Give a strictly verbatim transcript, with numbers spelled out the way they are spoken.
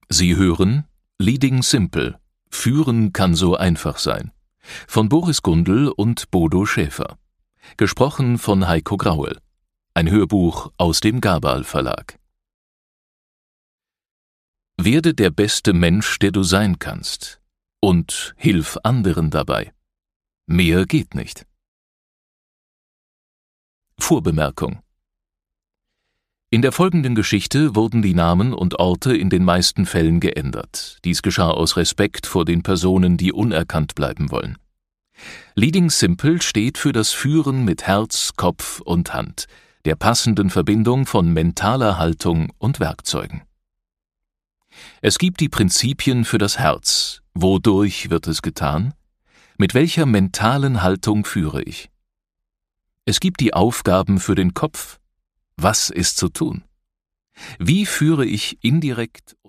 Sie hören Leading Simple – Führen kann so einfach sein von Boris Gundel und Bodo Schäfer. Gesprochen von Heiko Grauel. Ein Hörbuch aus dem Gabal Verlag. Werde der beste Mensch, der du sein kannst. Und hilf anderen dabei. Mehr geht nicht. Vorbemerkung: In der folgenden Geschichte wurden die Namen und Orte in den meisten Fällen geändert. Dies geschah aus Respekt vor den Personen, die unerkannt bleiben wollen. Leading Simple steht für das Führen mit Herz, Kopf und Hand, der passenden Verbindung von mentaler Haltung und Werkzeugen. Es gibt die Prinzipien für das Herz. Wodurch wird es getan? Mit welcher mentalen Haltung führe ich? Es gibt die Aufgaben für den Kopf. Was ist zu tun? Wie führe ich indirekt